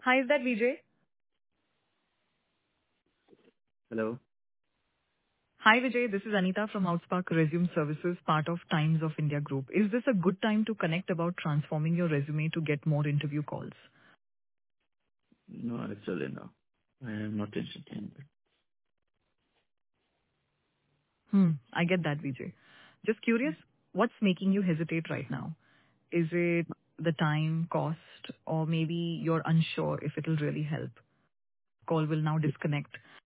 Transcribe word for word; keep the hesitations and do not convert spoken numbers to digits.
Hi, is that Vijay? Hello. Hi, Vijay. This is Anita from Outspark Resume Services, part of Times of India Group. Is this a good time to connect about transforming your resume to get more interview calls? No, actually, no. I am not interested in it. Hmm, I get that, Vijay. Just curious, what's making you hesitate right now? Is it the time, cost, or maybe you're unsure if it'll really help? Call will now disconnect.